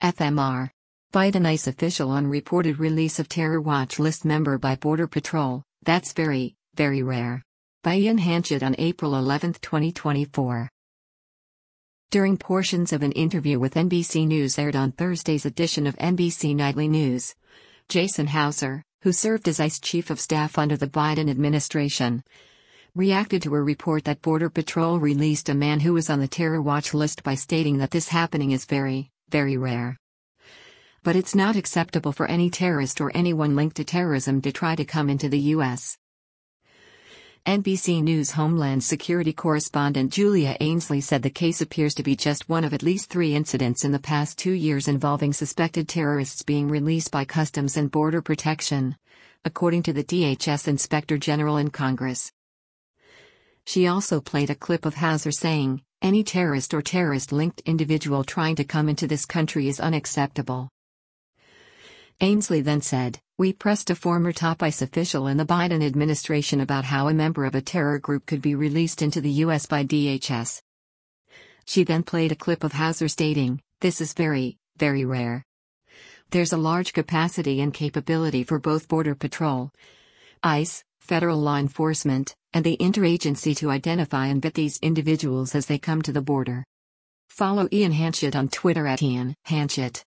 FMR. Biden ICE official on reported release of terror watch list member by Border Patrol, that's very, very rare. By Ian Hanchett on April 11, 2024. During portions of an interview with NBC News aired on Thursday's edition of NBC Nightly News, Jason Hauser, who served as ICE Chief of Staff under the Biden administration, reacted to a report that Border Patrol released a man who was on the terror watch list by stating that this happening is very, very rare. But it's not acceptable for any terrorist or anyone linked to terrorism to try to come into the U.S. NBC News Homeland Security correspondent Julia Ainsley said the case appears to be just one of at least 3 incidents in the past 2 years involving suspected terrorists being released by Customs and Border Protection, according to the DHS Inspector General in Congress. She also played a clip of Hauser saying, "Any terrorist or terrorist-linked individual trying to come into this country is unacceptable." Ainsley then said, "We pressed a former top ICE official in the Biden administration about how a member of a terror group could be released into the U.S. by DHS." She then played a clip of Hauser stating, "This is very, very rare. There's a large capacity and capability for both Border Patrol, ICE, federal law enforcement, and the interagency to identify and vet these individuals as they come to the border." Follow Ian Hanchett on Twitter @IanHanchett.